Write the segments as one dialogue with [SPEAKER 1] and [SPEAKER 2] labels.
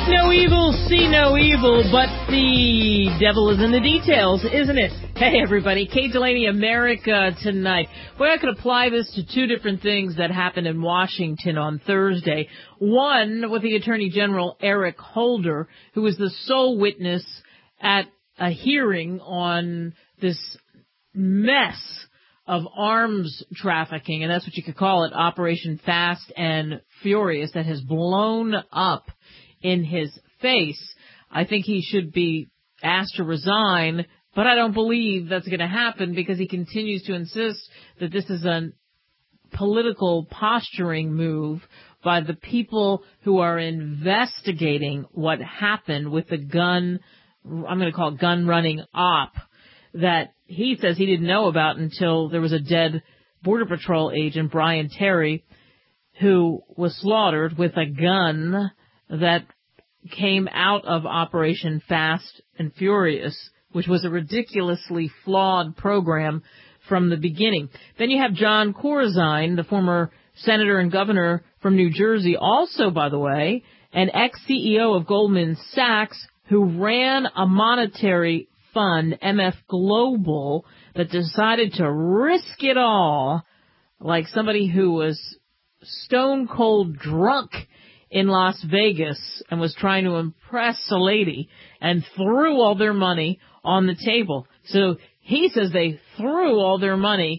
[SPEAKER 1] Speak no evil, see no evil, but the devil is in the details, isn't it? Hey, everybody. Kate Delaney, America Tonight. Boy, I could apply this to two different things that happened in Washington on Thursday. One with the Attorney General, Eric Holder, who was the sole witness at a hearing on this mess of arms trafficking, and that's what you could call it, Operation Fast and Furious, that has blown up in his face. I think he should be asked to resign, but I don't believe that's going to happen because he continues to insist that this is a political posturing move by the people who are investigating what happened with the gun, I'm going to call it gun running op, that he says he didn't know about until there was a dead Border Patrol agent, Brian Terry, who was slaughtered with a gun that came out of Operation Fast and Furious, which was a ridiculously flawed program from the beginning. Then you have John Corzine, the former senator and governor from New Jersey, also, by the way, an ex-CEO of Goldman Sachs, who ran a monetary fund, MF Global, that decided to risk it all, like somebody who was stone cold drunk in Las Vegas and was trying to impress a lady, and threw all their money on the table. So he says they threw all their money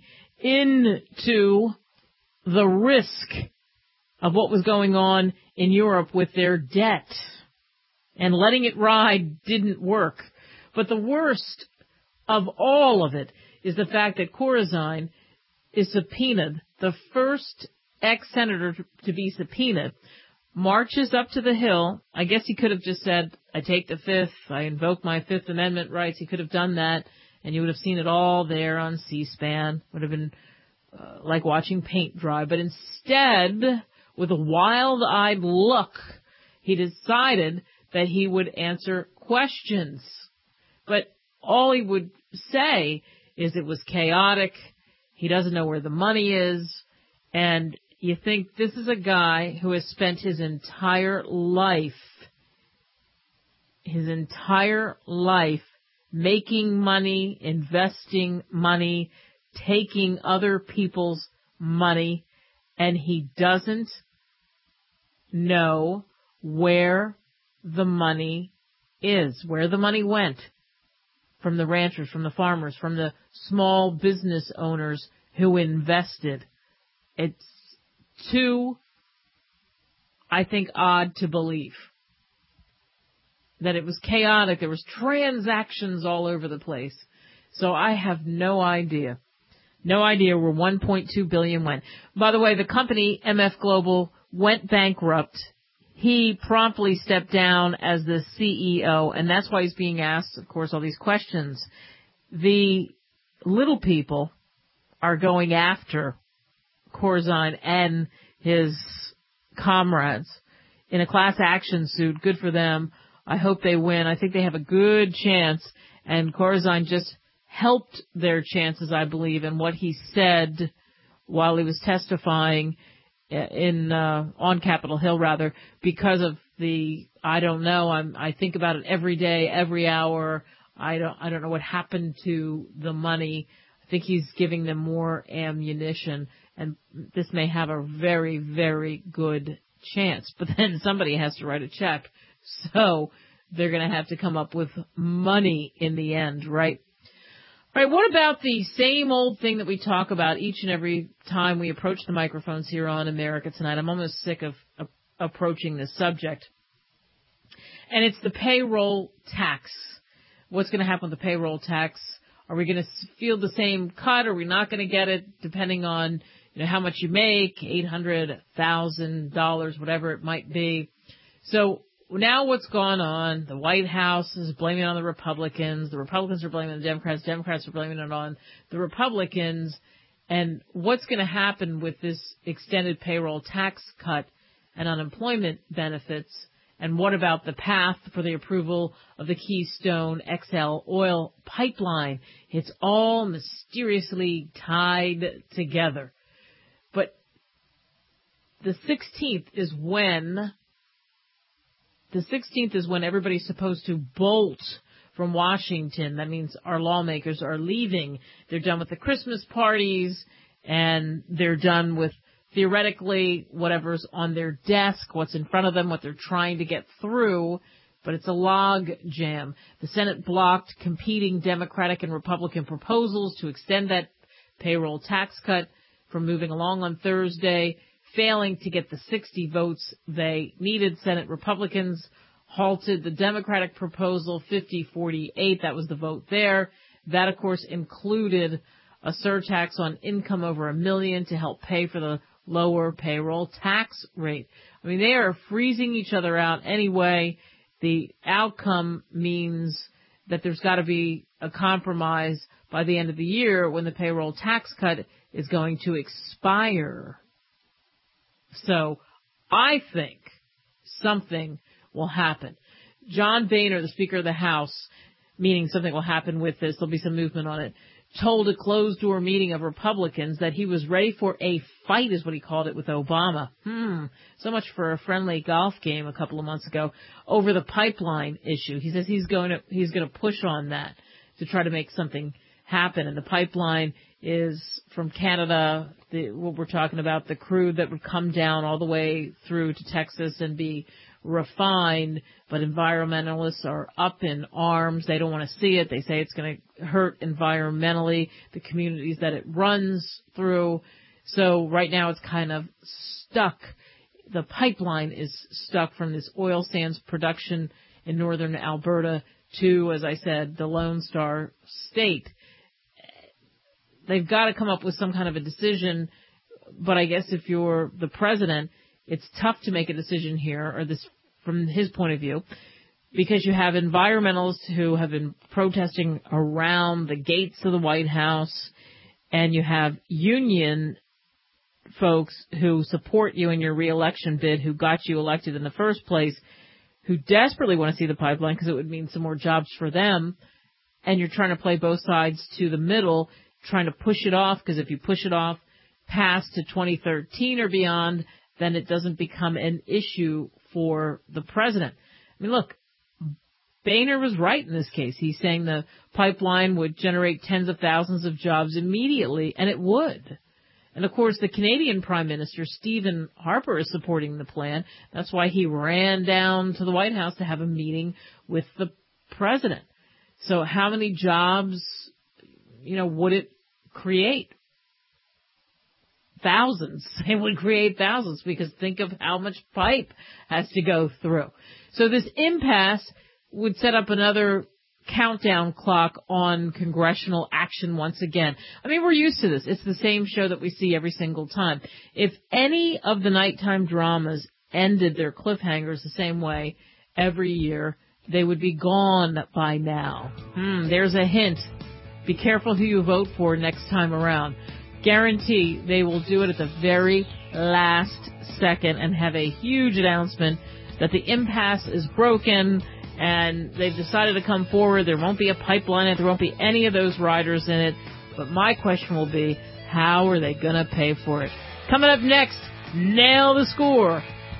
[SPEAKER 1] into the risk of what was going on in Europe with their debt. And letting it ride didn't work. But the worst of all of it is the fact that Corzine is subpoenaed, the first ex-senator to be subpoenaed, marches up to the Hill. I guess he could have just said, I take the Fifth, I invoke my Fifth Amendment rights. He could have done that, and you would have seen it all there on C-SPAN. Would have been like watching paint dry. But instead, with a wild-eyed look, he decided that he would answer questions. But all he would say is it was chaotic, he doesn't know where the money is, and you think this is a guy who has spent his entire life making money, investing money, taking other people's money, and he doesn't know where the money is, where the money went from the ranchers, from the farmers, from the small business owners who invested. It's too, I think, odd to believe that it was chaotic. There was transactions all over the place. So I have no idea. No idea where $1.2 billion went. By the way, the company, MF Global, went bankrupt. He promptly stepped down as the CEO, and that's why he's being asked, of course, all these questions. The little people are going after Corzine and his comrades in a class action suit. Good for them. I hope they win. I think they have a good chance, and Corzine just helped their chances, I believe, in what he said while he was testifying on Capitol Hill, rather, because of the, I don't know, I think about it every day, every hour. I don't know what happened to the money. I think he's giving them more ammunition, and this may have a very, very good chance. But then somebody has to write a check, so they're going to have to come up with money in the end, right? All right, what about the same old thing that we talk about each and every time we approach the microphones here on America Tonight? I'm almost sick of approaching this subject. And it's the payroll tax. What's going to happen with the payroll tax? Are we going to feel the same cut? Are we not going to get it, depending on how much you make, $800,000, whatever it might be? So now what's gone on, the White House is blaming it on the Republicans are blaming the Democrats are blaming it on the Republicans, and what's going to happen with this extended payroll tax cut and unemployment benefits, and what about the path for the approval of the Keystone XL oil pipeline? It's all mysteriously tied together. But the 16th is when the 16th is when everybody's supposed to bolt from Washington. That means our lawmakers are leaving. They're done with the Christmas parties, and they're done with, theoretically, whatever's on their desk, what's in front of them, what they're trying to get through. But it's a log jam. The Senate blocked competing Democratic and Republican proposals to extend that payroll tax cut from moving along on Thursday, failing to get the 60 votes they needed. Senate Republicans halted the Democratic proposal 50-48. That was the vote there. That, of course, included a surtax on income over $1 million to help pay for the lower payroll tax rate. I mean, they are freezing each other out anyway. The outcome means that there's got to be a compromise by the end of the year when the payroll tax cut is going to expire. So I think something will happen. John Boehner, the Speaker of the House, meaning something will happen with this, there'll be some movement on it, told a closed-door meeting of Republicans that he was ready for a fight, is what he called it, with Obama. So much for a friendly golf game a couple of months ago over the pipeline issue. He says he's going to push on that to try to make something happen. And the pipeline is from Canada, what we're talking about, the crude that would come down all the way through to Texas and be refined, but environmentalists are up in arms. They don't want to see it. They say it's going to hurt environmentally the communities that it runs through. So right now it's kind of stuck. The pipeline is stuck from this oil sands production in northern Alberta to, as I said, the Lone Star State. They've got to come up with some kind of a decision, but I guess if you're the president, it's tough to make a decision here, or this from his point of view, because you have environmentalists who have been protesting around the gates of the White House, and you have union folks who support you in your reelection bid, who got you elected in the first place, who desperately want to see the pipeline because it would mean some more jobs for them, and you're trying to play both sides to the middle, trying to push it off, because if you push it off past to 2013 or beyond, then it doesn't become an issue for the president. I mean, look, Boehner was right in this case. He's saying the pipeline would generate tens of thousands of jobs immediately, and it would. And, of course, the Canadian Prime Minister, Stephen Harper, is supporting the plan. That's why he ran down to the White House to have a meeting with the president. So how many jobs, would it create? Thousands. It would create thousands, because think of how much pipe has to go through. So this impasse would set up another countdown clock on congressional action once again. I mean, we're used to this. It's the same show that we see every single time. If any of the nighttime dramas ended their cliffhangers the same way every year, they would be gone by now. There's a hint. Be careful who you vote for next time around. Guarantee they will do it at the very last second and have a huge announcement that the impasse is broken and they've decided to come forward. There won't be a pipeline in it. There won't be any of those riders in it. But my question will be, how are they going to pay for it? Coming up next, Nail the Score.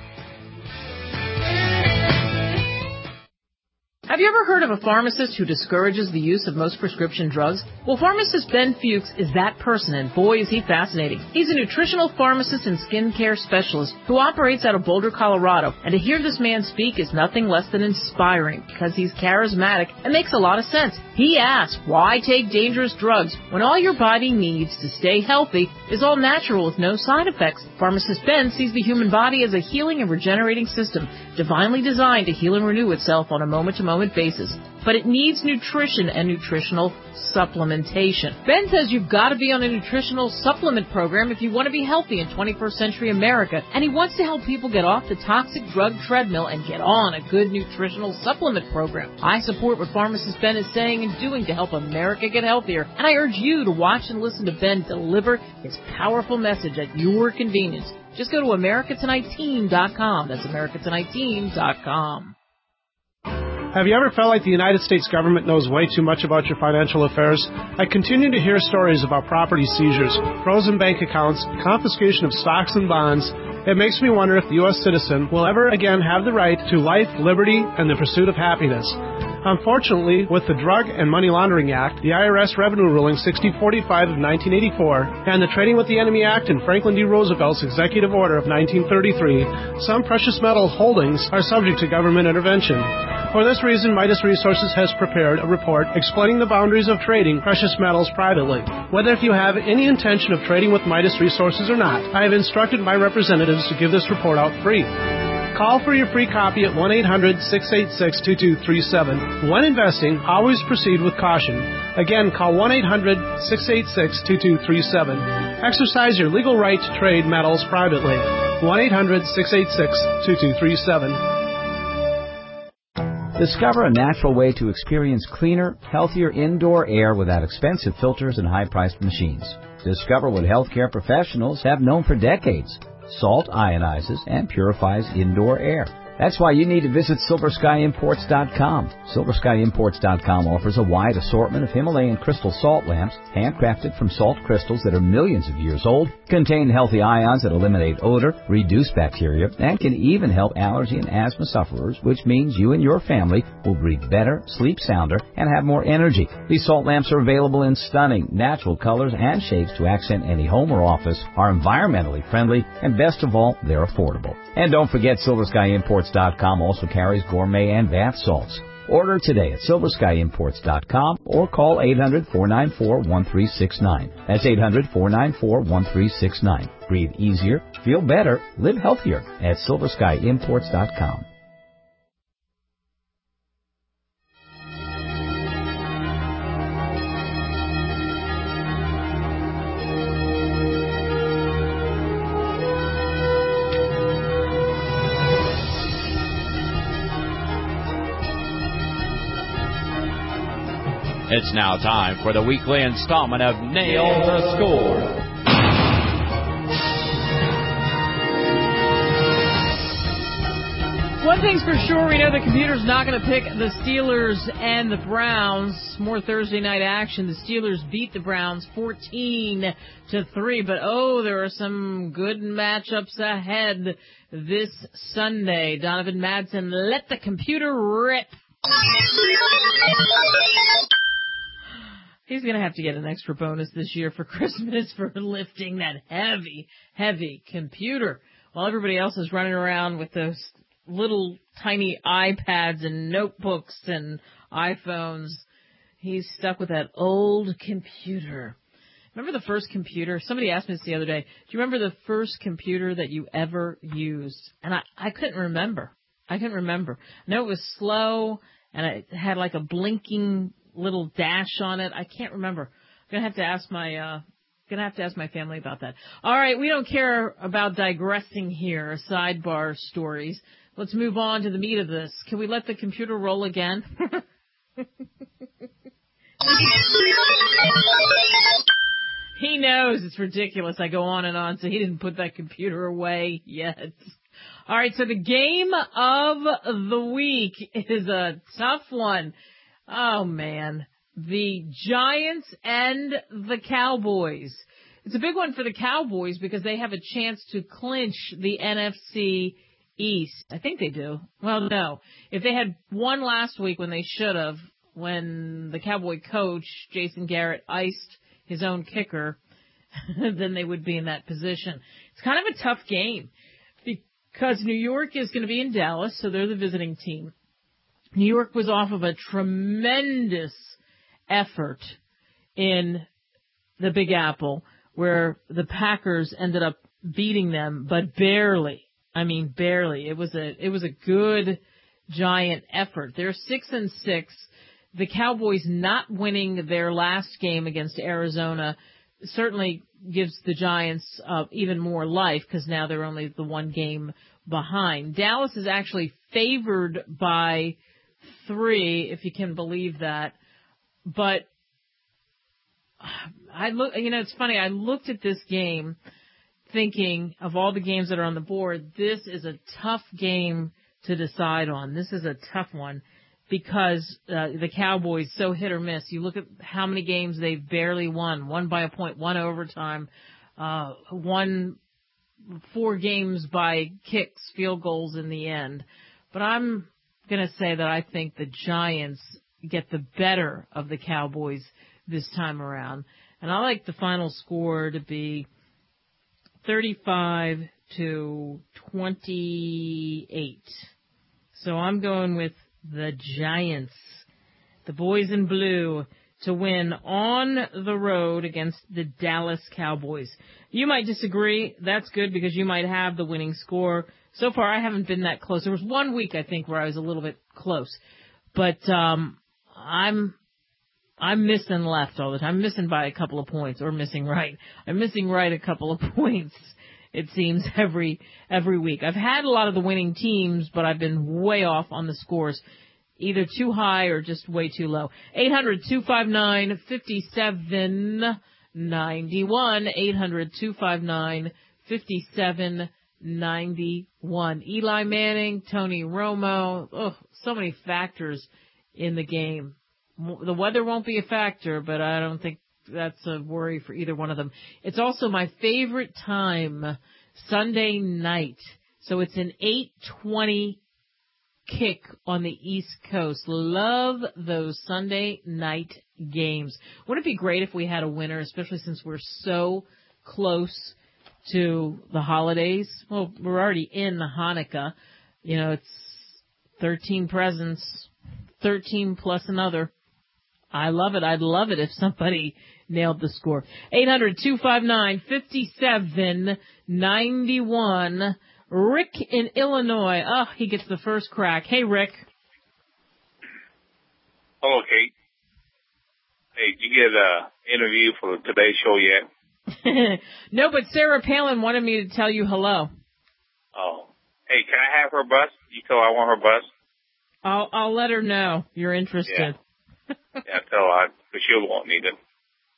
[SPEAKER 1] Have you ever heard of a pharmacist who discourages the use of most prescription drugs? Well, pharmacist Ben Fuchs is that person, and boy, is he fascinating. He's a nutritional pharmacist and skincare specialist who operates out of Boulder, Colorado, and to hear this man speak is nothing less than inspiring because he's charismatic and makes a lot of sense. He asks, why take dangerous drugs when all your body needs to stay healthy is all natural with no side effects? Pharmacist Ben sees the human body as a healing and regenerating system, divinely designed to heal and renew itself on a moment-to-moment basis. But it needs nutrition and nutritional supplementation. Ben says you've got to be on a nutritional supplement program if you want to be healthy in 21st century America, and he wants to help people get off the toxic drug treadmill and get on a good nutritional supplement program. I support what pharmacist Ben is saying and doing to help America get healthier, and I urge you to watch and listen to Ben deliver his powerful message at your convenience. Just go to AmericaTonightTeam.com. That's AmericaTonightTeam.com.
[SPEAKER 2] Have you ever felt like the United States government knows way too much about your financial affairs? I continue to hear stories about property seizures, frozen bank accounts, confiscation of stocks and bonds. It makes me wonder if the U.S. citizen will ever again have the right to life, liberty, and the pursuit of happiness. Unfortunately, with the Drug and Money Laundering Act, the IRS Revenue Ruling 6045 of 1984, and the Trading with the Enemy Act and Franklin D. Roosevelt's Executive Order of 1933, some precious metal holdings are subject to government intervention. For this reason, Midas Resources has prepared a report explaining the boundaries of trading precious metals privately. Whether if you have any intention of trading with Midas Resources or not, I have instructed my representatives to give this report out free. Call for your free copy at 1-800-686-2237. When investing, always proceed with caution. Again, call 1-800-686-2237. Exercise your legal right to trade metals privately. 1-800-686-2237.
[SPEAKER 3] Discover a natural way to experience cleaner, healthier indoor air without expensive filters and high-priced machines. Discover what healthcare professionals have known for decades. Salt ionizes and purifies indoor air. That's why you need to visit SilverSkyImports.com. SilverSkyImports.com offers a wide assortment of Himalayan crystal salt lamps, handcrafted from salt crystals that are millions of years old, contain healthy ions that eliminate odor, reduce bacteria, and can even help allergy and asthma sufferers, which means you and your family will breathe better, sleep sounder, and have more energy. These salt lamps are available in stunning, natural colors and shapes to accent any home or office, are environmentally friendly, and best of all, they're affordable. And don't forget SilverSkyImports.com also carries gourmet and bath salts. Order today at SilverSkyImports.com or call 800-494-1369. That's 800-494-1369. Breathe easier, feel better, live healthier at SilverSkyImports.com.
[SPEAKER 4] It's now time for the weekly installment of Nail the Score.
[SPEAKER 1] One thing's for sure, we know the computer's not going to pick the Steelers and the Browns. More Thursday night action. The Steelers beat the Browns 14-3, but there are some good matchups ahead this Sunday. Donovan Madsen, let the computer rip. He's going to have to get an extra bonus this year for Christmas for lifting that heavy, heavy computer. While everybody else is running around with those little tiny iPads and notebooks and iPhones, he's stuck with that old computer. Remember the first computer? Somebody asked me this the other day. Do you remember the first computer that you ever used? And I couldn't remember. I know it was slow, and it had like a blinking little dash on it. I can't remember. I'm gonna have to ask my family about that. All right, we don't care about digressing here, sidebar stories. Let's move on to the meat of this. Can we let the computer roll again? He knows it's ridiculous. I go on and on, so he didn't put that computer away yet. All right, so the game of the week is a tough one. Oh, man. The Giants and the Cowboys. It's a big one for the Cowboys because they have a chance to clinch the NFC East. I think they do. Well, no. If they had won last week when they should have, when the Cowboy coach, Jason Garrett, iced his own kicker, then they would be in that position. It's kind of a tough game because New York is going to be in Dallas, so they're the visiting team. New York was off of a tremendous effort in the Big Apple where the Packers ended up beating them, but barely. I mean, barely. It was a good Giant effort. They're 6-6. The Cowboys not winning their last game against Arizona certainly gives the Giants even more life because now they're only the one game behind. Dallas is actually favored by 3, if you can believe that. But it's funny. I looked at this game thinking of all the games that are on the board. This is a tough game to decide on. This is a tough one. because the Cowboys so hit or miss. You look at how many games they've barely won. One by a point, one overtime, won 4 games by kicks, field goals in the end. But I'm going to say that I think the Giants get the better of the Cowboys this time around. And I like the final score to be 35-28. So I'm going with the Giants, the boys in blue, to win on the road against the Dallas Cowboys. You might disagree. That's good because you might have the winning score. So far, I haven't been that close. There was 1 week, I think, where I was a little bit close. But I'm missing left all the time. I'm missing by a couple of points, or missing right. I'm missing right a couple of points, it seems, every week. I've had a lot of the winning teams, but I've been way off on the scores, either too high or just way too low. 800-259-5791. 800-259-5791. Eli Manning, Tony Romo, so many factors in the game. The weather won't be a factor, but I don't think that's a worry for either one of them. It's also my favorite time, Sunday night. So it's an 8:20 kick on the East Coast. Love those Sunday night games. Wouldn't it be great if we had a winner, especially since we're so close to the holidays? Well, we're already in Hanukkah. You know, it's 13 presents, 13 plus another. I love it. I'd love it if somebody nailed the score. 800-259-5791. Rick in Illinois. Oh, he gets the first crack. Hey, Rick.
[SPEAKER 5] Hello, Kate. Hey, did you get an interview for today's show yet?
[SPEAKER 1] No, but Sarah Palin wanted me to tell you hello.
[SPEAKER 5] Oh. Hey, can I have her bus? You tell her I want her bus?
[SPEAKER 1] I'll let her know you're interested.
[SPEAKER 5] Yeah, tell her, because she'll won't need it.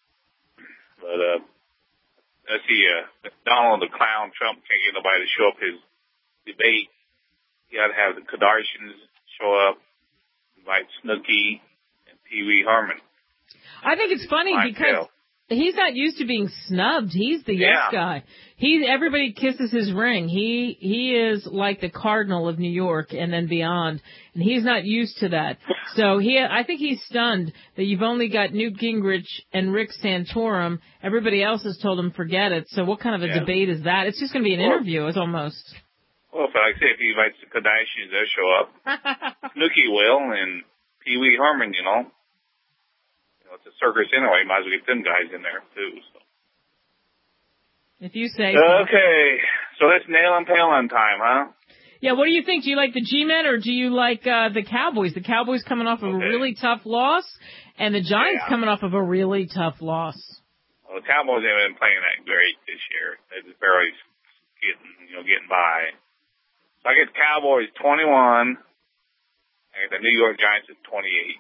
[SPEAKER 5] But, let's see, Donald the Clown Trump can't get nobody to show up his debate. You got to have the Kardashians show up, invite Snooki and Pee Wee Herman.
[SPEAKER 1] I think it's funny because he's not used to being snubbed. He's the yes guy. Everybody kisses his ring. He is like the Cardinal of New York and then beyond, and he's not used to that. So I think he's stunned that you've only got Newt Gingrich and Rick Santorum. Everybody else has told him forget it. So what kind of a debate is that? It's just going to be an interview. It's almost. Well,
[SPEAKER 5] like I say, if he invites the Kardashians, they'll show up. Snooki will, and Pee Wee Herman, you know. It's a circus anyway. Might as well get them guys in there, too. So.
[SPEAKER 1] If you say
[SPEAKER 5] so. Okay. So that's nail and Palin time, huh?
[SPEAKER 1] Yeah, what do you think? Do you like the G-Men or do you like the Cowboys? The Cowboys coming off of a really tough loss, and the Giants coming off of a really tough loss.
[SPEAKER 5] Well, the Cowboys haven't been playing that great this year. They're just barely getting by. So I get the Cowboys 21. I get the New York Giants at 28.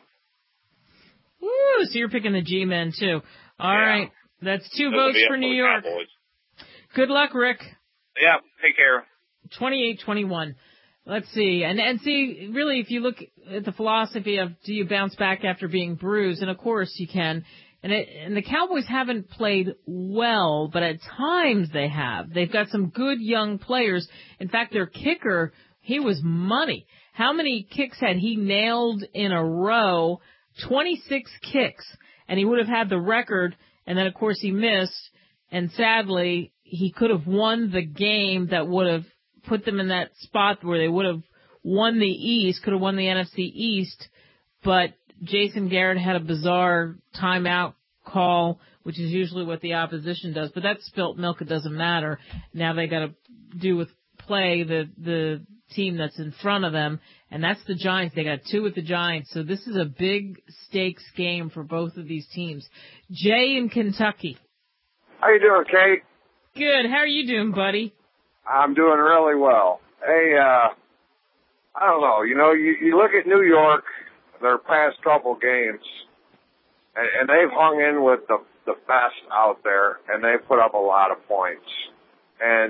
[SPEAKER 1] Woo, so you're picking the G-Men, too. All right. That's 2 votes for New York. Cowboys. Good luck, Rick.
[SPEAKER 5] Yeah, take care.
[SPEAKER 1] 28-21. Let's see. And see, really, if you look at the philosophy of do you bounce back after being bruised, and of course you can. And the Cowboys haven't played well, but at times they have. They've got some good young players. In fact, their kicker, he was money. How many kicks had he nailed in a row? 26 kicks, and he would have had the record, and then, of course, he missed, and sadly, he could have won the game that would have put them in that spot where they would have won the East, could have won the NFC East, but Jason Garrett had a bizarre timeout call, which is usually what the opposition does, but that's spilt milk, it doesn't matter. Now they got to do with play the team that's in front of them, and that's the Giants. They got 2 with the Giants, so this is a big stakes game for both of these teams. Jay in Kentucky.
[SPEAKER 6] How you doing, Kate?
[SPEAKER 1] Good. How are you doing, buddy?
[SPEAKER 6] I'm doing really well. Hey, I don't know. You know, you look at New York, their past couple games, and they've hung in with the best out there, and they've put up a lot of points. And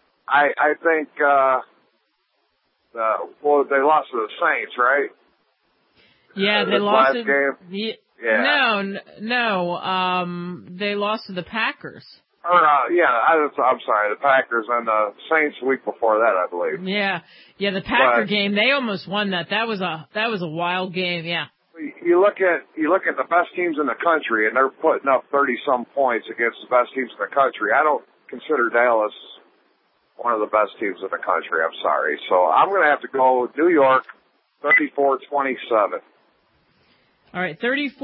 [SPEAKER 6] I think, they lost to the Saints, right?
[SPEAKER 1] Yeah, they
[SPEAKER 6] this
[SPEAKER 1] lost
[SPEAKER 6] last game. Yeah.
[SPEAKER 1] No. They lost to the Packers.
[SPEAKER 6] I'm sorry, the Packers and the Saints the week before that, I believe.
[SPEAKER 1] Yeah, the Packer game, they almost won that. That was a wild game. Yeah.
[SPEAKER 6] You look at the best teams in the country, and they're putting up 30-some points against the best teams in the country. I don't consider Dallas one of the best teams in the country. I'm sorry. So I'm going to have to go New York, 34-27.
[SPEAKER 1] All right,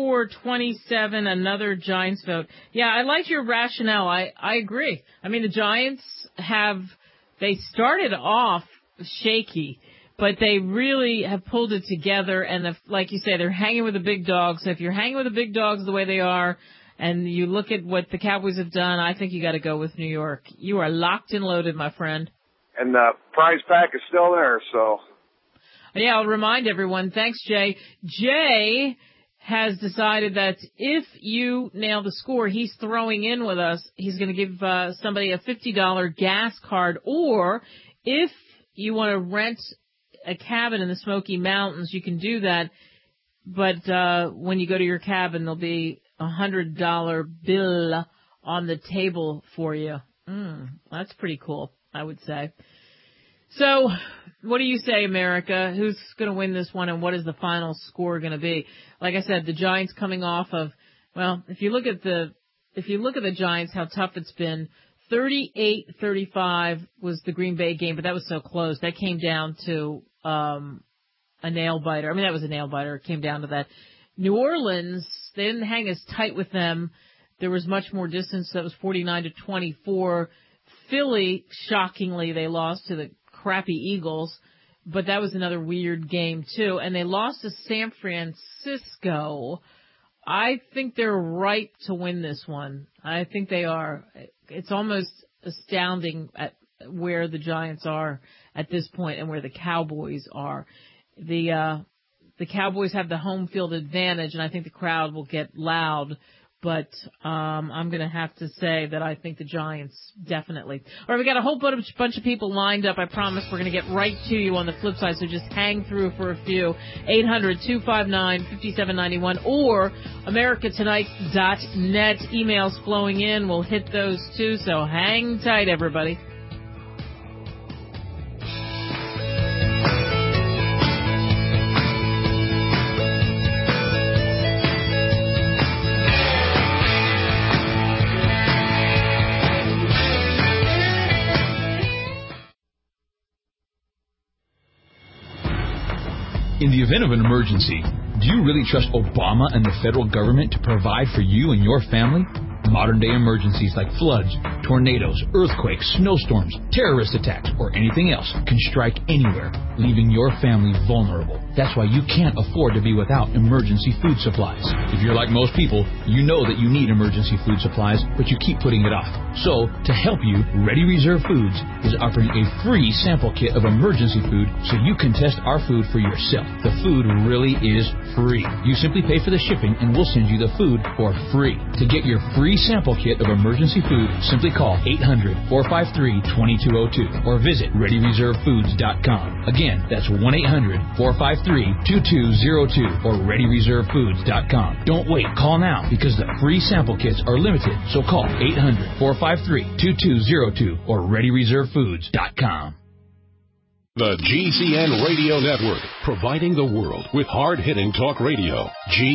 [SPEAKER 1] 34-27, another Giants vote. Yeah, I like your rationale. I agree. I mean, the Giants they started off shaky, but they really have pulled it together, and like you say, they're hanging with the big dogs. So if you're hanging with the big dogs the way they are, and you look at what the Cowboys have done, I think you got to go with New York. You are locked and loaded, my friend.
[SPEAKER 6] And the prize pack is still there, so.
[SPEAKER 1] Yeah, I'll remind everyone. Thanks, Jay. Jay has decided that if you nail the score, he's throwing in with us. He's going to give somebody a $50 gas card, or if you want to rent a cabin in the Smoky Mountains, you can do that. But when you go to your cabin, there'll be a $100 bill on the table for you. That's pretty cool, I would say. So, what do you say, America? Who's going to win this one, and what is the final score going to be? Like I said, the Giants coming off of, well, if you look at the Giants, how tough it's been. 38-35 was the Green Bay game, but that was so close. That came down to a nail biter. I mean, that was a nail biter. It came down to that. New Orleans, they didn't hang as tight with them. There was much more distance. That was 49-24. Philly, shockingly, they lost to the crappy Eagles, but that was another weird game too. And they lost to San Francisco. I think they're right to win this one. I think they are. It's almost astounding at where the Giants are at this point and where the Cowboys are. The Cowboys have the home field advantage, and I think the crowd will get loud. But I'm going to have to say that I think the Giants definitely. All right, we got a whole bunch of people lined up. I promise we're going to get right to you on the flip side, so just hang through for a few. 800-259-5791 or americatonight.net. Emails flowing in. We'll hit those too, so hang tight, everybody.
[SPEAKER 7] In the event of an emergency, do you really trust Obama and the federal government to provide for you and your family? Modern-day emergencies like floods, tornadoes, earthquakes, snowstorms, terrorist attacks, or anything else can strike anywhere, leaving your family vulnerable. That's why you can't afford to be without emergency food supplies. If you're like most people, you know that you need emergency food supplies, but you keep putting it off. So, to help you, Ready Reserve Foods is offering a free sample kit of emergency food so you can test our food for yourself. The food really is free. You simply pay for the shipping and we'll send you the food for free. To get your free sample kit of emergency food, simply call 800-453-2202 or visit ReadyReserveFoods.com. Again, that's 1-800-453-2202 or ReadyReserveFoods.com. Don't wait. Call now because the free sample kits are limited. So call 800-453-2202 or ReadyReserveFoods.com.
[SPEAKER 8] The GCN Radio Network, providing the world with hard-hitting talk radio.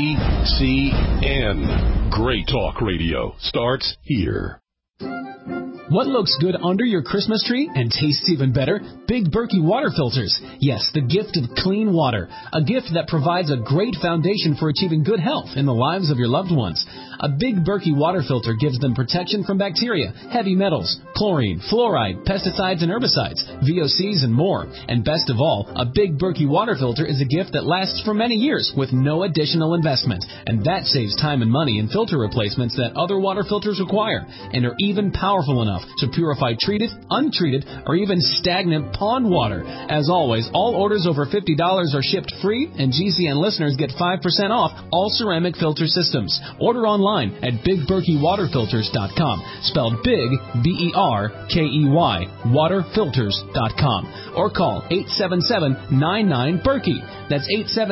[SPEAKER 8] GCN. Great talk radio starts here.
[SPEAKER 9] What looks good under your Christmas tree and tastes even better? Big Berkey water filters. Yes, the gift of clean water. A gift that provides a great foundation for achieving good health in the lives of your loved ones. A Big Berkey water filter gives them protection from bacteria, heavy metals, chlorine, fluoride, pesticides and herbicides, VOCs and more. And best of all, a Big Berkey water filter is a gift that lasts for many years with no additional investment. And that saves time and money in filter replacements that other water filters require and are even powerful enough off to purify treated, untreated, or even stagnant pond water. As always, all orders over $50 are shipped free, and GCN listeners get 5% off all ceramic filter systems. Order online at BigBerkeyWaterFilters.com, spelled Big, B-E-R-K-E-Y, waterfilters.com, or call 877-99-BERKEY. That's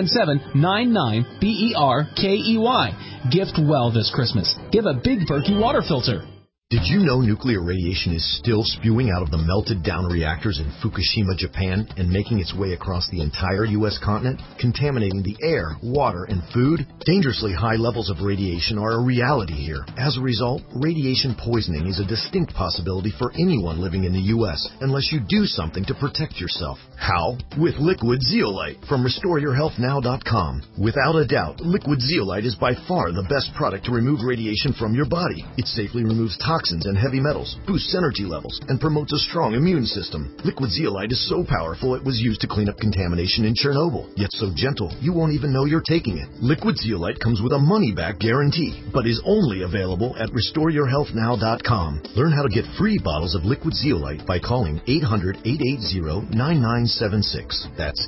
[SPEAKER 9] 877-99-BERKEY. Gift well this Christmas. Give a Big Berkey water filter.
[SPEAKER 10] Did you know nuclear radiation is still spewing out of the melted down reactors in Fukushima, Japan, and making its way across the entire U.S. continent, contaminating the air, water, and food? Dangerously high levels of radiation are a reality here. As a result, radiation poisoning is a distinct possibility for anyone living in the U.S. unless you do something to protect yourself. How? With Liquid Zeolite from RestoreYourHealthNow.com. Without a doubt, Liquid Zeolite is by far the best product to remove radiation from your body. It safely removes toxins and heavy metals, boosts energy levels, and promotes a strong immune system. Liquid Zeolite is so powerful it was used to clean up contamination in Chernobyl, yet so gentle you won't even know you're taking it. Liquid Zeolite comes with a money-back guarantee, but is only available at RestoreYourHealthNow.com. Learn how to get free bottles of Liquid Zeolite by calling 800-880-9976. That's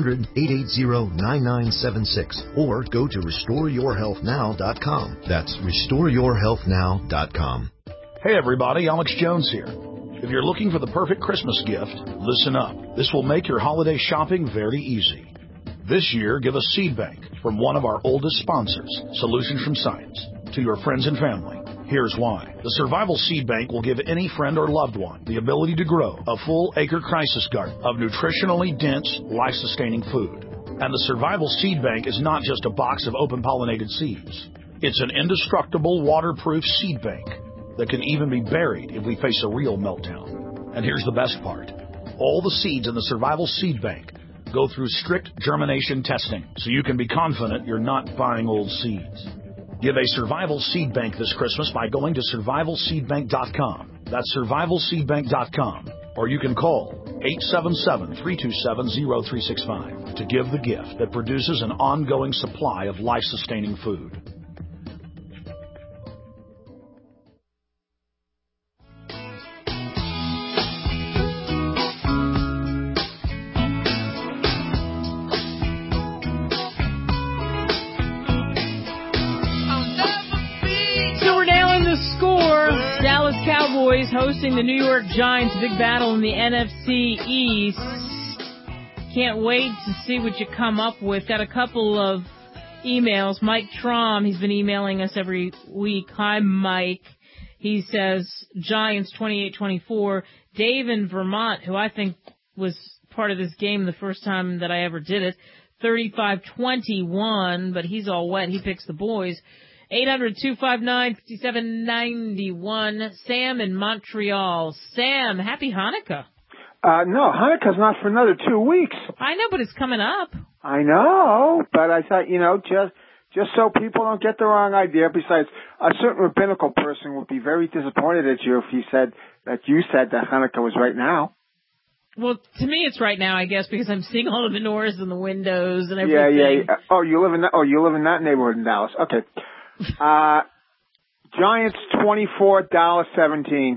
[SPEAKER 10] 800-880-9976. Or go to RestoreYourHealthNow.com. That's RestoreYourHealthNow.com.
[SPEAKER 11] Hey everybody, Alex Jones here. If you're looking for the perfect Christmas gift, listen up. This will make your holiday shopping very easy. This year, give a seed bank from one of our oldest sponsors, Solutions from Science, to your friends and family. Here's why. The Survival Seed Bank will give any friend or loved one the ability to grow a full acre crisis garden of nutritionally dense, life-sustaining food. And the Survival Seed Bank is not just a box of open-pollinated seeds. It's an indestructible, waterproof seed bank that can even be buried if we face a real meltdown. And here's the best part. All the seeds in the Survival Seed Bank go through strict germination testing, so you can be confident you're not buying old seeds. Give a Survival Seed Bank this Christmas by going to survivalseedbank.com. That's survivalseedbank.com. Or you can call 877-327-0365 to give the gift that produces an ongoing supply of life-sustaining food.
[SPEAKER 1] Cowboys hosting the New York Giants. Big battle in the NFC East. Can't wait to see what you come up with. Got a couple of emails. Mike Trom, he's been emailing us every week. Hi, Mike. He says Giants 28-24. Dave in Vermont, who I think was part of this game the first time that I ever did it, 35-21, but he's all wet. He picks the boys. 800-259-5791. Sam in Montreal. Sam, happy Hanukkah.
[SPEAKER 12] No, Hanukkah's not for another 2 weeks.
[SPEAKER 1] I know, but it's coming up.
[SPEAKER 12] I know, but I thought, just so people don't get the wrong idea. Besides, a certain rabbinical person would be very disappointed at you if you said that Hanukkah was right now.
[SPEAKER 1] Well, to me, it's right now, I guess, because I'm seeing all the menorahs in the windows and everything.
[SPEAKER 12] Yeah. Oh, you live in that neighborhood in Dallas. Okay. Giants 24, Dallas 17.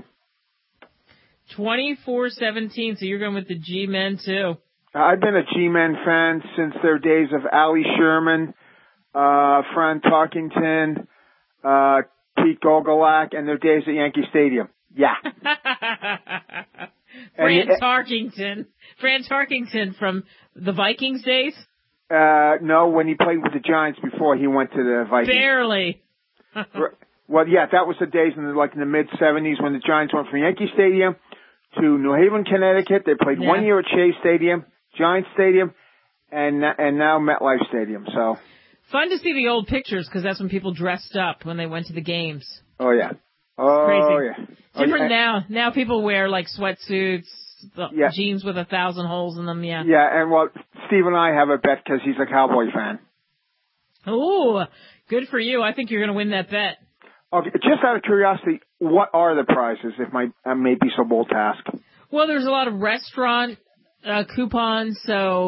[SPEAKER 1] 24-17, so you're going with the G-Men too.
[SPEAKER 12] I've been a G-Men fan since their days of Allie Sherman, Fran Tarkington, Pete Gogolak, and their days at Yankee Stadium. Yeah.
[SPEAKER 1] Fran Tarkington from the Vikings days?
[SPEAKER 12] No, when he played with the Giants before he went to the Vikings.
[SPEAKER 1] Barely.
[SPEAKER 12] Well, yeah, that was the days in the mid-'70s when the Giants went from Yankee Stadium to New Haven, Connecticut. They played 1 year at Shea Stadium, Giants Stadium, and now MetLife Stadium. So
[SPEAKER 1] fun to see the old pictures because that's when people dressed up when they went to the games.
[SPEAKER 12] Oh yeah. Oh
[SPEAKER 1] crazy.
[SPEAKER 12] Yeah.
[SPEAKER 1] Different now. Now people wear like sweatsuits, jeans with 1,000 holes in them. Yeah.
[SPEAKER 12] Yeah, and Steve and I have a bet because he's a Cowboy fan.
[SPEAKER 1] Ooh, good for you. I think you're going to win that bet.
[SPEAKER 12] Okay, just out of curiosity, what are the prizes, if I may be so bold to ask?
[SPEAKER 1] Well, there's a lot of restaurant coupons, so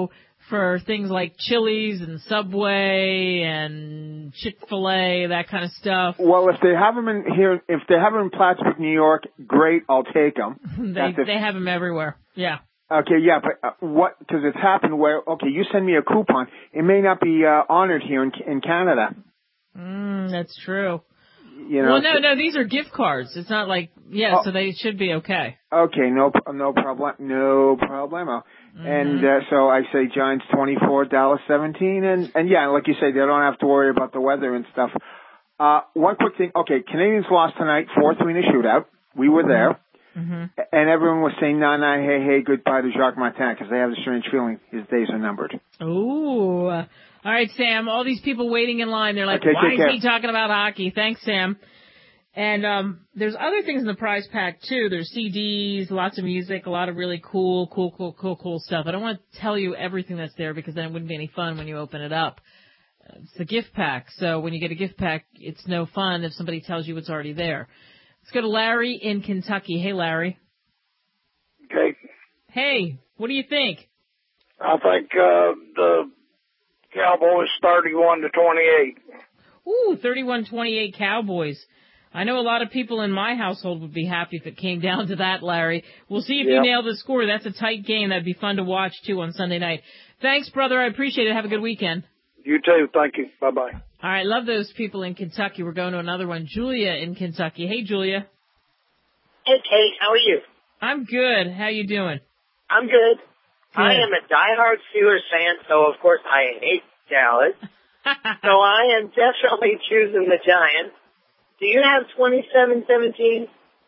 [SPEAKER 1] for things like Chili's and Subway and Chick-fil-A, that kind of stuff.
[SPEAKER 12] Well, if they have them in Plattsburgh, New York, great, I'll take them.
[SPEAKER 1] They have them everywhere. Yeah.
[SPEAKER 12] Okay, yeah, but because it's happened where, okay, you send me a coupon, it may not be honored here in Canada.
[SPEAKER 1] That's true.
[SPEAKER 12] You know,
[SPEAKER 1] well, no, these are gift cards. It's not like, so they should be okay.
[SPEAKER 12] Okay, no problem, no problemo.
[SPEAKER 1] Mm-hmm.
[SPEAKER 12] And so I say Giants 24, Dallas 17, and yeah, like you say, they don't have to worry about the weather and stuff. One quick thing, okay, Canadians lost tonight, 4-3 in a shootout. We were there.
[SPEAKER 1] Mm-hmm.
[SPEAKER 12] And everyone was saying, nah, hey, goodbye to Jacques Martin, because they have a strange feeling his days are numbered.
[SPEAKER 1] Ooh. All right, Sam, all these people waiting in line, they're like,
[SPEAKER 12] okay,
[SPEAKER 1] why is he talking about hockey? Thanks, Sam. And there's other things in the prize pack, too. There's CDs, lots of music, a lot of really cool stuff. I don't want to tell you everything that's there because then it wouldn't be any fun when you open it up. It's a gift pack, so when you get a gift pack, it's no fun if somebody tells you it's already there. Let's go to Larry in Kentucky. Hey, Larry.
[SPEAKER 13] Okay.
[SPEAKER 1] Hey, what do you think?
[SPEAKER 13] I think the Cowboys 31-28.
[SPEAKER 1] Ooh, 31-28 Cowboys. I know a lot of people in my household would be happy if it came down to that, Larry. We'll see if you nail the score. That's a tight game. That'd be fun to watch, too, on Sunday night. Thanks, brother. I appreciate it. Have a good weekend.
[SPEAKER 13] You too. Thank you. Bye-bye.
[SPEAKER 1] All right, love those people in Kentucky. We're going to another one. Julia in Kentucky. Hey, Julia.
[SPEAKER 14] Hey, Kate. How are you?
[SPEAKER 1] I'm good. How you doing?
[SPEAKER 14] I'm good. I am a diehard Steelers fan, so of course I hate Dallas. So I am definitely choosing the Giants. Do you have 27-17?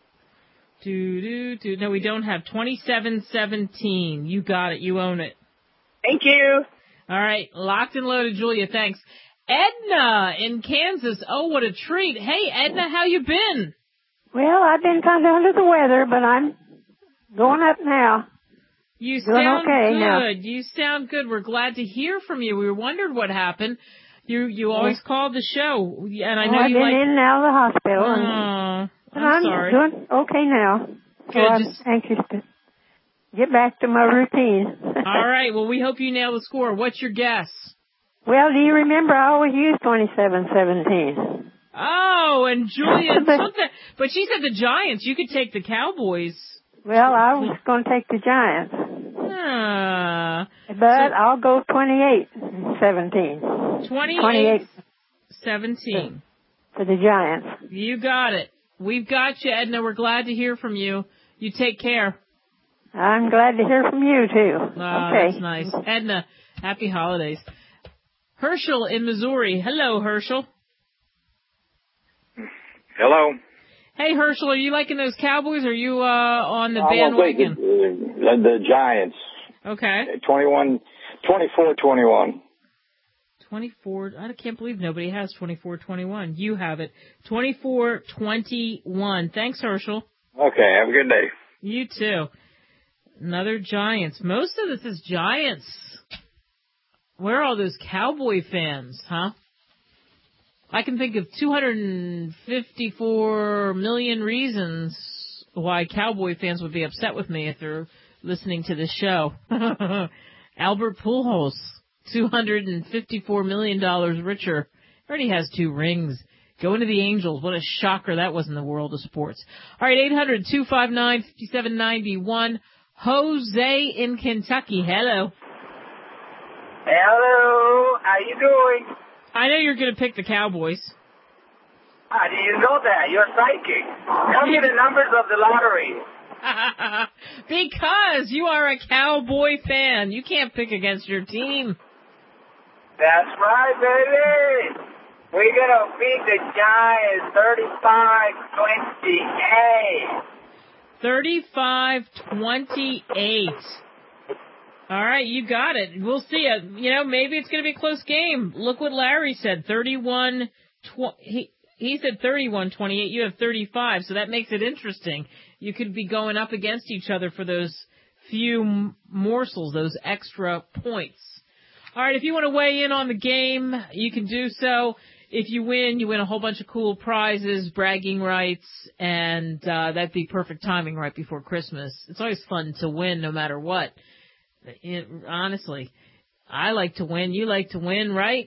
[SPEAKER 1] No, we don't have 27-17. You got it. You own it.
[SPEAKER 14] Thank you.
[SPEAKER 1] All right. Locked and loaded, Julia. Thanks. Edna in Kansas. Oh, what a treat. Hey, Edna, how you been?
[SPEAKER 15] Well, I've been kind of under the weather, but I'm going up now.
[SPEAKER 1] You
[SPEAKER 15] doing
[SPEAKER 1] sound
[SPEAKER 15] okay
[SPEAKER 1] good.
[SPEAKER 15] Now.
[SPEAKER 1] You sound good. We're glad to hear from you. We wondered what happened. You always called the show, and I know
[SPEAKER 15] I've
[SPEAKER 1] you
[SPEAKER 15] been in and out of the hospital.
[SPEAKER 1] I'm sorry.
[SPEAKER 15] Doing okay now.
[SPEAKER 1] Good.
[SPEAKER 15] So I'm anxious to get back to my routine.
[SPEAKER 1] All right. Well, we hope you nail the score. What's your guess?
[SPEAKER 15] Well, do you remember I always use 27-17?
[SPEAKER 1] Oh, and Julia, but she said the Giants. You could take the Cowboys.
[SPEAKER 15] Well, I was going to take the Giants. But I'll go 28-17.
[SPEAKER 1] 28-17.
[SPEAKER 15] For the Giants.
[SPEAKER 1] You got it. We've got you, Edna. We're glad to hear from you. You take care.
[SPEAKER 15] I'm glad to hear from you, too. Okay.
[SPEAKER 1] That's nice. Edna, happy holidays. Herschel in Missouri. Hello, Herschel.
[SPEAKER 16] Hello.
[SPEAKER 1] Hey, Herschel, are you liking those Cowboys, or are you on the bandwagon?
[SPEAKER 16] The Giants.
[SPEAKER 1] Okay.
[SPEAKER 16] 24-21.
[SPEAKER 1] 24. I can't believe nobody has 24-21. You have it. 24-21. Thanks, Herschel.
[SPEAKER 16] Okay, have a good day.
[SPEAKER 1] You too. Another Giants. Most of this is Giants. Where are all those Cowboy fans, huh? I can think of 254 million reasons why Cowboy fans would be upset with me if they're listening to this show. Albert Pujols, $254 million richer. Already has 2 rings. Going to the Angels. What a shocker that was in the world of sports. All right, 800-259-5791. Jose in Kentucky. Hello.
[SPEAKER 17] Hello. How you doing?
[SPEAKER 1] I know you're going to pick the Cowboys.
[SPEAKER 17] How do you know that? You're psychic. Tell me the numbers of the lottery.
[SPEAKER 1] Because you are a Cowboy fan. You can't pick against your team.
[SPEAKER 17] That's right, baby. We're going to beat the Giants 35-28.
[SPEAKER 1] 35-28. All right, you got it. We'll see it. You know, maybe it's going to be a close game. Look what Larry said. 31-20. He said 31-28. You have 35, so that makes it interesting. You could be going up against each other for those few morsels, those extra points. All right, if you want to weigh in on the game, you can do so. If you win a whole bunch of cool prizes, bragging rights, and that'd be perfect timing right before Christmas. It's always fun to win no matter what. Honestly. I like to win. You like to win, right?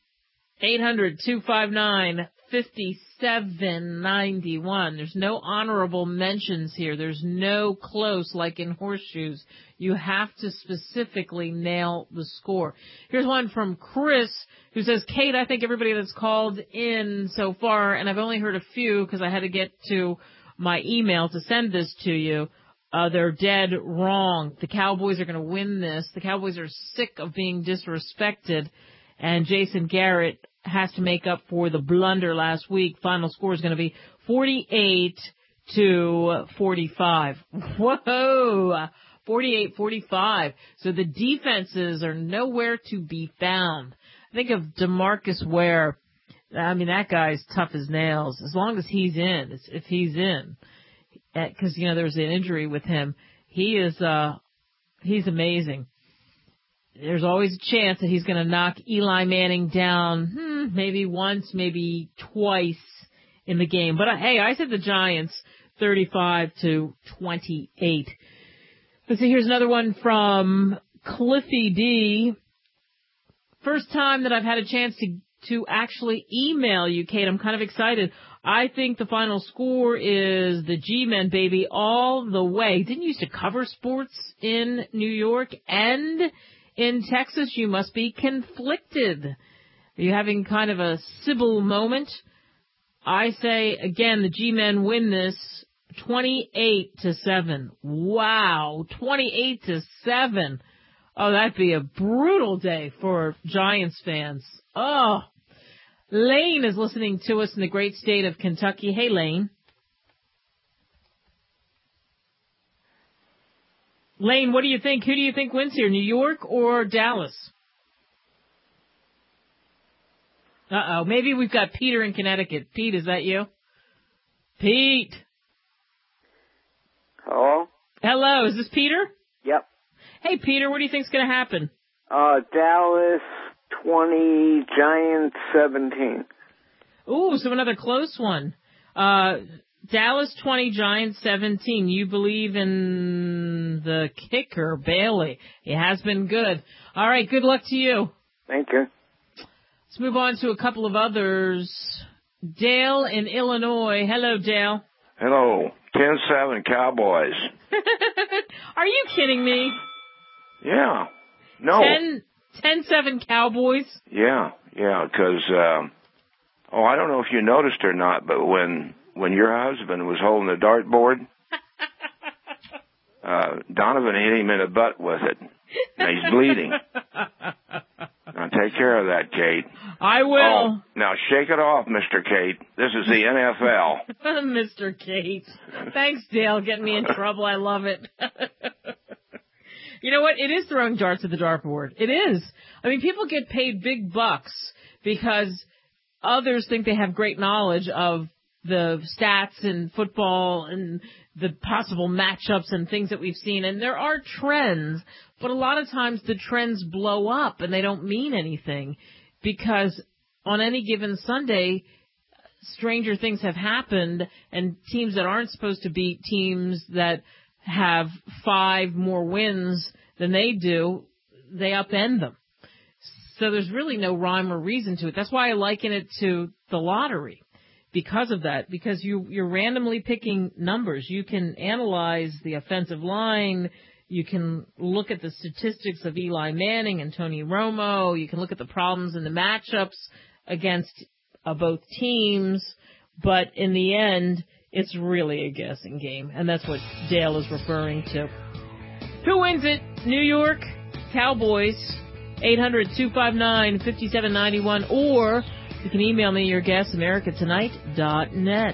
[SPEAKER 1] 800-259-5791. There's no honorable mentions here. There's no close like in horseshoes. You have to specifically nail the score. Here's one from Chris who says, Kate, I think everybody that's called in so far, and I've only heard a few because I had to get to my email to send this to you, they're dead wrong. The Cowboys are going to win this. The Cowboys are sick of being disrespected, and Jason Garrett has to make up for the blunder last week. Final score is going to be 48-45. Whoa! 48-45. So the defenses are nowhere to be found. Think of DeMarcus Ware. I mean, that guy's tough as nails. As long as he's in, if he's in, because there was an injury with him. He's amazing. There's always a chance that he's going to knock Eli Manning down, maybe once, maybe twice in the game. But hey, I said the Giants 35-28. Let's see, here's another one from Cliffy D. First time that I've had a chance to actually email you, Kate. I'm kind of excited. I think the final score is the G-Men, baby, all the way. Didn't you used to cover sports in New York and in Texas? You must be conflicted. Are you having kind of a Sybil moment? I say, again, the G-Men win this 28-7. Wow, 28-7. Oh, that'd be a brutal day for Giants fans. Oh, Lane is listening to us in the great state of Kentucky. Hey, Lane. Lane, what do you think? Who do you think wins here, New York or Dallas? Uh-oh, maybe we've got Peter in Connecticut. Pete, is that you? Pete.
[SPEAKER 18] Hello?
[SPEAKER 1] Hello, is this Peter?
[SPEAKER 18] Yep.
[SPEAKER 1] Hey, Peter, what do you think's going to happen?
[SPEAKER 18] Dallas 20, Giants 17.
[SPEAKER 1] Ooh, so another close one. Dallas 20, Giants 17. You believe in the kicker, Bailey. He has been good. All right, good luck to you.
[SPEAKER 18] Thank you.
[SPEAKER 1] Let's move on to a couple of others. Dale in Illinois. Hello, Dale.
[SPEAKER 19] Hello. 10-7 Cowboys.
[SPEAKER 1] Are you kidding me?
[SPEAKER 19] Yeah. No.
[SPEAKER 1] 10-7 Cowboys?
[SPEAKER 19] Yeah, because, I don't know if you noticed or not, but when your husband was holding the dartboard, Donovan hit him in the butt with it. Now he's bleeding. Now take care of that, Kate.
[SPEAKER 1] I will.
[SPEAKER 19] Oh, now shake it off, Mr. Kate. This is the NFL.
[SPEAKER 1] Mr. Kate. Thanks, Dale, getting me in trouble. I love it. You know what? It is throwing darts at the dartboard. It is. I mean, people get paid big bucks because others think they have great knowledge of the stats in football and the possible matchups and things that we've seen. And there are trends, but a lot of times the trends blow up and they don't mean anything because on any given Sunday, stranger things have happened and teams that aren't supposed to beat teams that have 5 more wins than they do, they upend them. So there's really no rhyme or reason to it. That's why I liken it to the lottery because of that, because you're randomly picking numbers. You can analyze the offensive line. You can look at the statistics of Eli Manning and Tony Romo. You can look at the problems in the matchups against both teams. But in the end, it's really a guessing game, and that's what Dale is referring to. Who wins it? New York Cowboys, 800-259-5791, or you can email me your guess, americatonight.net.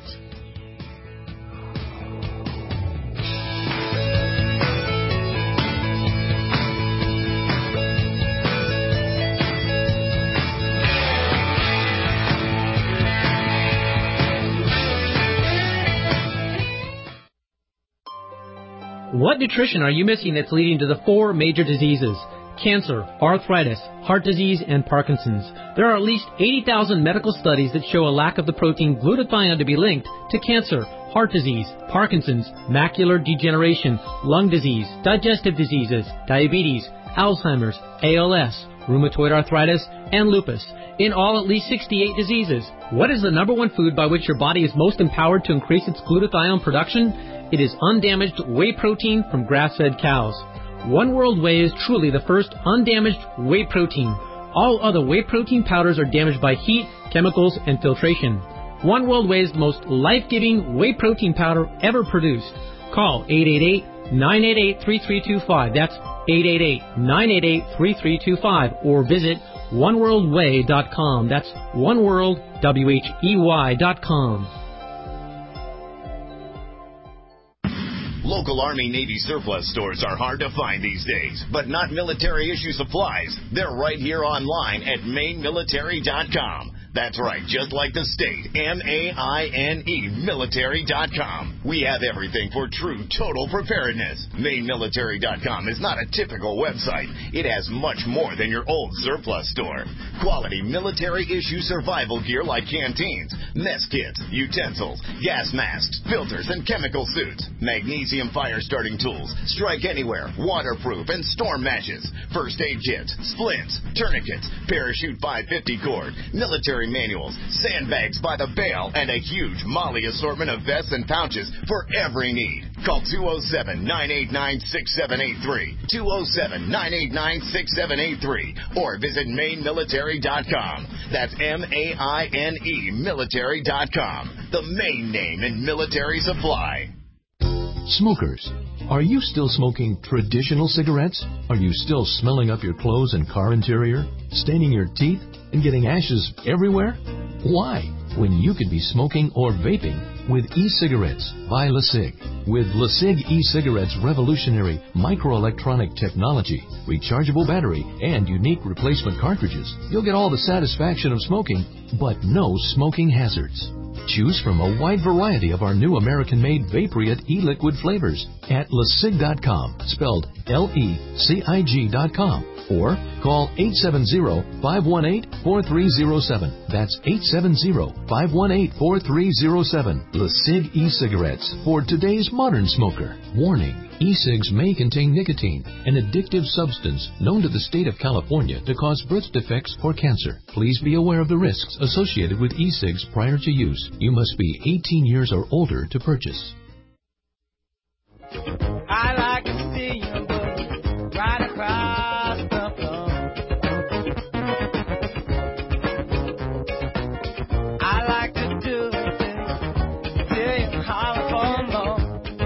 [SPEAKER 20] What nutrition are you missing that's leading to the 4 major diseases? Cancer, arthritis, heart disease, and Parkinson's. There are at least 80,000 medical studies that show a lack of the protein glutathione to be linked to cancer, heart disease, Parkinson's, macular degeneration, lung disease, digestive diseases, diabetes, Alzheimer's, ALS, rheumatoid arthritis, and lupus. In all, at least 68 diseases. What is the number one food by which your body is most empowered to increase its glutathione production? It is undamaged whey protein from grass-fed cows. One World Whey is truly the first undamaged whey protein. All other whey protein powders are damaged by heat, chemicals, and filtration. One World Whey is the most life-giving whey protein powder ever produced. Call 888-988-3325. That's 888-988-3325. Or visit oneworldwhey.com. That's oneworldwhey.com.
[SPEAKER 21] Local Army Navy surplus stores are hard to find these days, but not military issue supplies. They're right here online at mainmilitary.com. That's right, just like the state, MAINE, military.com. We have everything for true total preparedness. MainMilitary.com is not a typical website. It has much more than your old surplus store. Quality military-issue survival gear like canteens, mess kits, utensils, gas masks, filters, and chemical suits. Magnesium fire-starting tools, strike anywhere, waterproof, and storm matches. First aid kits, splints, tourniquets, parachute 550 cord, military manuals, sandbags by the bale, and a huge Molly assortment of vests and pouches for every need. Call 207-989-6783, 207-989-6783, or visit mainmilitary.com. That's MAINE military.com, the main name in military supply.
[SPEAKER 8] Smokers, are you still smoking traditional cigarettes? Are you still smelling up your clothes and car interior, staining your teeth, and getting ashes everywhere? Why? When you could be smoking or vaping with e-cigarettes by LeSig. With LeSig e-cigarettes' revolutionary microelectronic technology, rechargeable battery, and unique replacement cartridges, you'll get all the satisfaction of smoking, but no smoking hazards. Choose from a wide variety of our new American-made Vaporite e-liquid flavors at LeSig.com, spelled LECIG.com, or call 870-518-4307. That's 870-518-4307. LeSig e-cigarettes for today's modern smoker. Warning. E-cigs may contain nicotine, an addictive substance known to the state of California to cause birth defects or cancer. Please be aware of the risks associated with e-cigs prior to use. You must be 18 years or older to purchase.
[SPEAKER 22] I like to see you right across the floor. I like to do things till you holler for more.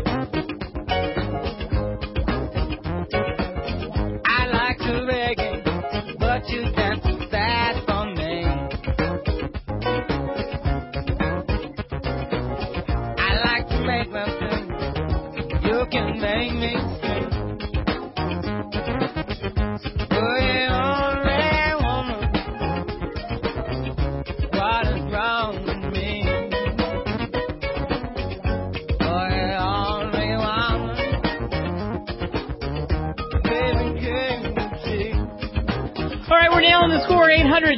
[SPEAKER 22] I like to reggae, but you dance too fast for me. I like to make my thing. You can make me scream. You're the only woman. What is wrong with me? You're the only woman. Baby, can you see?
[SPEAKER 1] All right, we're nailing the score,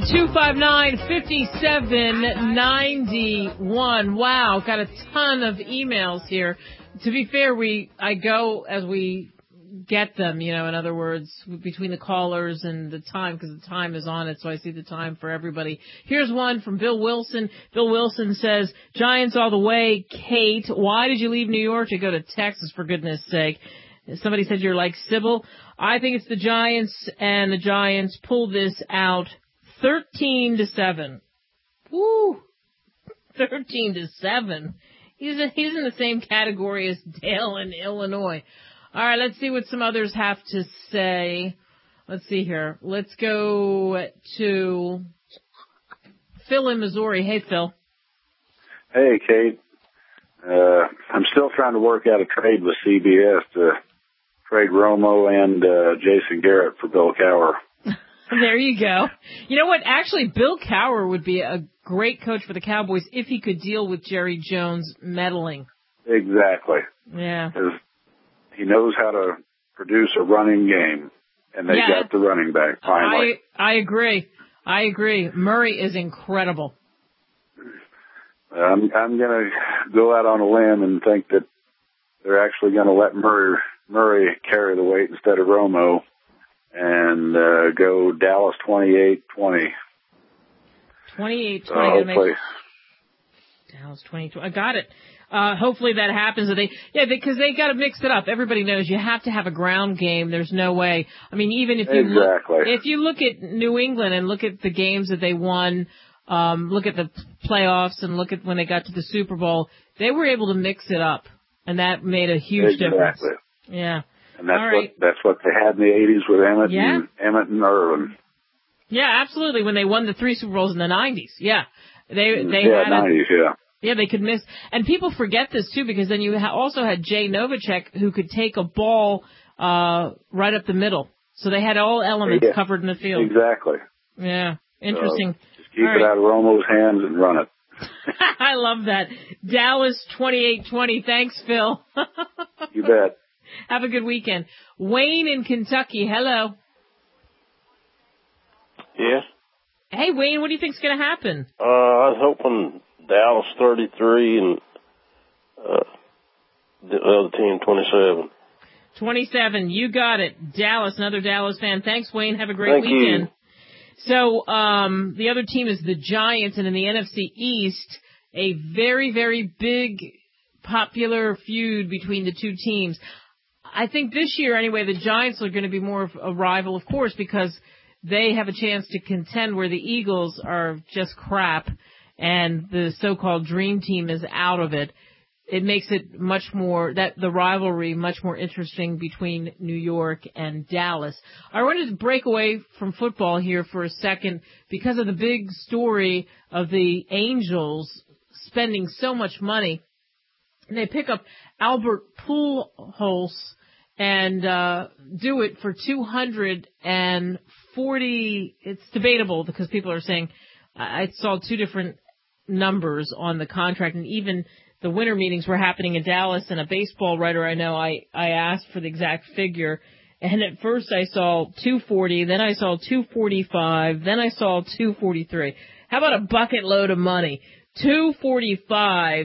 [SPEAKER 1] 800-259-5791. Wow, got a ton of emails here. To be fair, I go as we get them, in other words, between the callers and the time, because the time is on it, so I see the time for everybody. Here's one from Bill Wilson. Bill Wilson says, Giants all the way. Kate, why did you leave New York to go to Texas, for goodness sake? Somebody said you're like Sybil. I think it's the Giants, and the Giants pulled this out 13-7. Woo! 13-7. He's in the same category as Dale in Illinois. All right, let's see what some others have to say. Let's see here. Let's go to Phil in Missouri. Hey, Phil.
[SPEAKER 23] Hey, Kate. I'm still trying to work out a trade with CBS to trade Romo and Jason Garrett for Bill Cowher.
[SPEAKER 1] There you go. You know what? Actually, Bill Cowher would be a great coach for the Cowboys if he could deal with Jerry Jones meddling.
[SPEAKER 23] Exactly.
[SPEAKER 1] Yeah.
[SPEAKER 23] Because he knows how to produce a running game, and they got the running back finally.
[SPEAKER 1] I agree. Murray is incredible.
[SPEAKER 23] I'm going to go out on a limb and think that they're actually going to let Murray carry the weight instead of Romo. and go Dallas 28-20.
[SPEAKER 1] 28-20.
[SPEAKER 23] Hopefully.
[SPEAKER 1] Dallas 2020. I got it. Hopefully that happens. Because they got to mix it up. Everybody knows you have to have a ground game. There's no way. I mean, even if you look at New England and look at the games that they won, look at the playoffs and look at when they got to the Super Bowl, they were able to mix it up, and that made a huge difference. Yeah.
[SPEAKER 23] And that's what they had in the 80s with Emmett and Irvin.
[SPEAKER 1] Yeah, absolutely. When they won the 3 Super Bowls in the 90s. Yeah. They had
[SPEAKER 23] 90s,
[SPEAKER 1] Yeah, they could miss. And people forget this, too, because then you also had Jay Novacek, who could take a ball right up the middle. So they had all elements covered in the field.
[SPEAKER 23] Exactly.
[SPEAKER 1] Yeah, interesting.
[SPEAKER 23] So just keep it out of Romo's hands and run it.
[SPEAKER 1] I love that. Dallas 28-20. Thanks, Phil.
[SPEAKER 23] You bet.
[SPEAKER 1] Have a good weekend. Wayne in Kentucky, hello.
[SPEAKER 2] Yes?
[SPEAKER 1] Hey, Wayne, what do you think's going to happen?
[SPEAKER 2] I was hoping Dallas 33 and the other team 27.
[SPEAKER 1] 27, you got it. Dallas, another Dallas fan. Thanks, Wayne. Have a great weekend. So the other team is the Giants, and in the NFC East, a very, very big popular feud between the two teams. I think this year, anyway, the Giants are going to be more of a rival, of course, because they have a chance to contend where the Eagles are just crap and the so-called dream team is out of it. It makes it the rivalry much more interesting between New York and Dallas. I wanted to break away from football here for a second because of the big story of the Angels spending so much money. And they pick up Albert Pujols and do it for $240. It's debatable because people are saying I saw two different numbers on the contract, and even the winter meetings were happening in Dallas, and a baseball writer I know, I asked for the exact figure, and at first I saw 240, then I saw 245, then I saw 243. How about a bucket load of money? 245,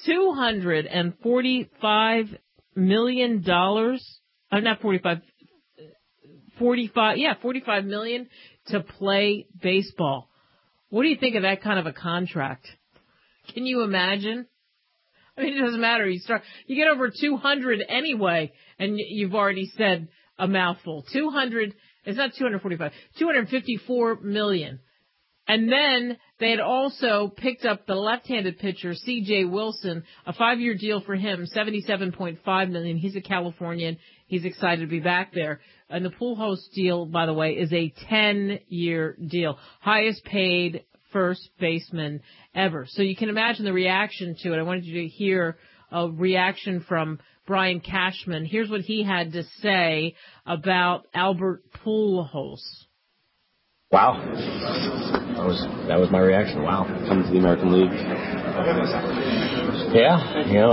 [SPEAKER 1] $245 million. Not 45. 45. Yeah, $45 million to play baseball. What do you think of that kind of a contract? Can you imagine? I mean, it doesn't matter. You get over 200 anyway, and you've already said a mouthful. 200. It's not 245. 254 million. And then they had also picked up the left-handed pitcher, C.J. Wilson, a 5-year deal for him, $77.5 million. He's a Californian. He's excited to be back there. And the Pujols deal, by the way, is a 10-year deal. Highest paid first baseman ever. So you can imagine the reaction to it. I wanted you to hear a reaction from Brian Cashman. Here's what he had to say about Albert Pujols.
[SPEAKER 3] Wow. That was my reaction. Wow. Coming to the American League. Yeah,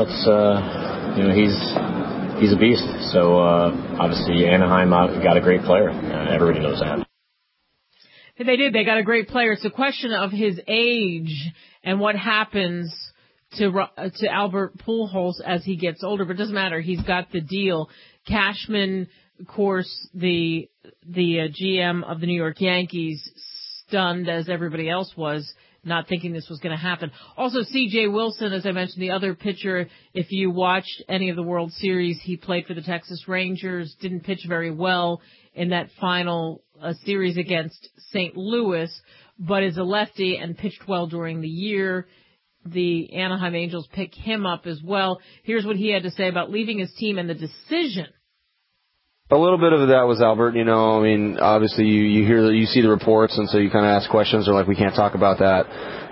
[SPEAKER 3] it's, he's a beast. So, obviously Anaheim got a great player. Everybody knows that.
[SPEAKER 1] They did. They got a great player. It's a question of his age and what happens to Albert Pujols as he gets older. But it doesn't matter. He's got the deal. Cashman, of course, the GM of the New York Yankees, stunned as everybody else was, not thinking this was going to happen. Also, C.J. Wilson, as I mentioned, the other pitcher, if you watched any of the World Series, he played for the Texas Rangers, didn't pitch very well in that final series against St. Louis, but is a lefty and pitched well during the year. The Anaheim Angels pick him up as well. Here's what he had to say about leaving his team and the decision.
[SPEAKER 4] A little bit of that was Albert, I mean, obviously you see the reports, and so you kind of ask questions, or like, we can't talk about that.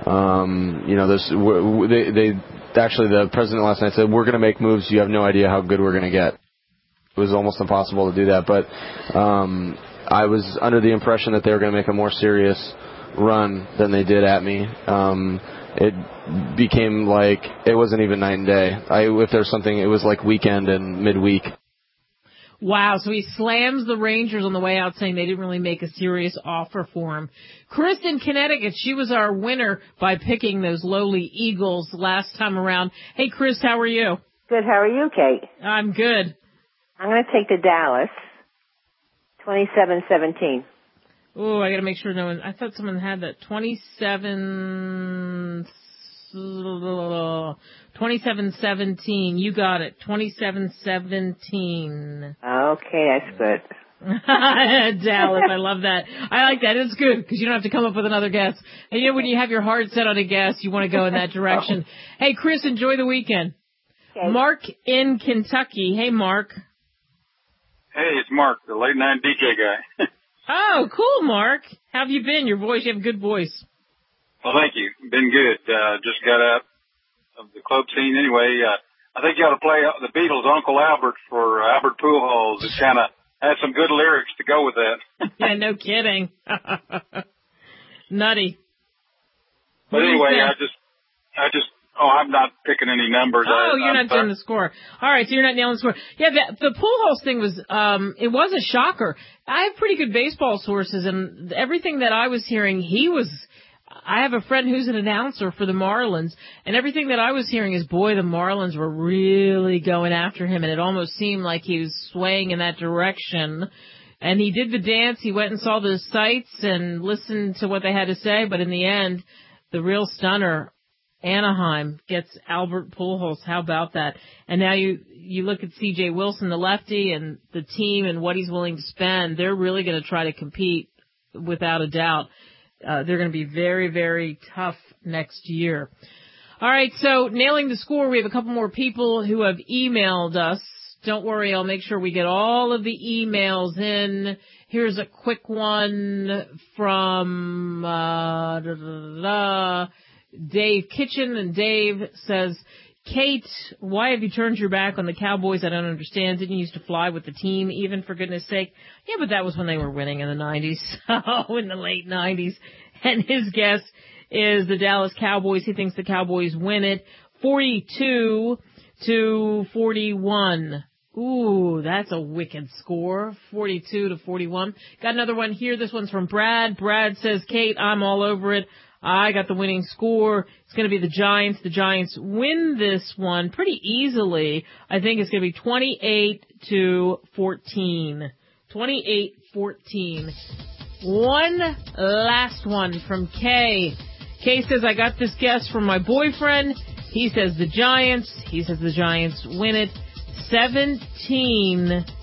[SPEAKER 4] Actually the president last night said, we're going to make moves. You have no idea how good we're going to get. It was almost impossible to do that, but I was under the impression that they were going to make a more serious run than they did at me. It became like it wasn't even night and day. If there's something, it was like weekend and midweek.
[SPEAKER 1] Wow, so he slams the Rangers on the way out, saying they didn't really make a serious offer for him. Chris in Connecticut, she was our winner by picking those lowly Eagles last time around. Hey, Chris, how are you?
[SPEAKER 24] Good, how are you, Kate?
[SPEAKER 1] I'm good.
[SPEAKER 24] I'm going to take the Dallas
[SPEAKER 5] 27-17.
[SPEAKER 1] Oh, I got to make sure no one. I thought someone had that 27-17. You got it. 27-17.
[SPEAKER 5] Okay, that's good.
[SPEAKER 1] Dallas, I love that. I like that. It's good because you don't have to come up with another guess. And you know, when you have your heart set on a guess, you want to go in that direction. Hey, Chris, enjoy the weekend.
[SPEAKER 5] Okay.
[SPEAKER 1] Mark in Kentucky. Hey, Mark.
[SPEAKER 6] Hey, it's Mark, the late night DJ guy.
[SPEAKER 1] Oh, cool, Mark. How have you been? Your voice, you have a good voice.
[SPEAKER 6] Well, thank you. Been good. Just got out of the club scene anyway. I think you ought to play the Beatles' Uncle Albert for Albert Pujols. It kind of has some good lyrics to go with that.
[SPEAKER 1] Yeah, no kidding. Nutty.
[SPEAKER 6] But anyway, I'm not picking any numbers.
[SPEAKER 1] Oh, you're not doing the score. All right, so you're not nailing the score. Yeah, the Pujols thing was, it was a shocker. I have pretty good baseball sources, and everything that I was hearing, I have a friend who's an announcer for the Marlins, and everything that I was hearing is, boy, the Marlins were really going after him, and it almost seemed like he was swaying in that direction. And he did the dance. He went and saw the sights and listened to what they had to say, but in the end, the real stunner, Anaheim, gets Albert Pujols. How about that? And now you look at C.J. Wilson, the lefty, and the team and what he's willing to spend. They're really going to try to compete without a doubt. They're going to be very, very tough next year. All right, so nailing the score, we have a couple more people who have emailed us. Don't worry, I'll make sure we get all of the emails in. Here's a quick one from Dave Kitchen, and Dave says, Kate, why have you turned your back on the Cowboys? I don't understand. Didn't you used to fly with the team, even, for goodness sake? Yeah, but that was when they were winning in the 90s, so in the late 90s. And his guess is the Dallas Cowboys. He thinks the Cowboys win it 42-41. Ooh, that's a wicked score, 42-41. Got another one here. This one's from Brad. Brad says, Kate, I'm all over it. I got the winning score. It's going to be the Giants. The Giants win this one pretty easily. I think it's going to be 28-14. 28-14. One last one from Kay. Kay says, I got this guess from my boyfriend. He says the Giants. He says the Giants win it 17-7.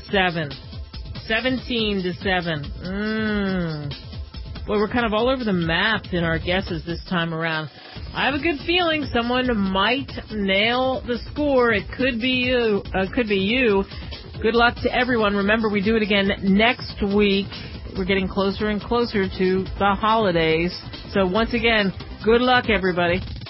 [SPEAKER 1] 17-7. Well, we're kind of all over the map in our guesses this time around. I have a good feeling someone might nail the score. It could be you. Good luck to everyone. Remember, we do it again next week. We're getting closer and closer to the holidays. So once again, good luck, everybody.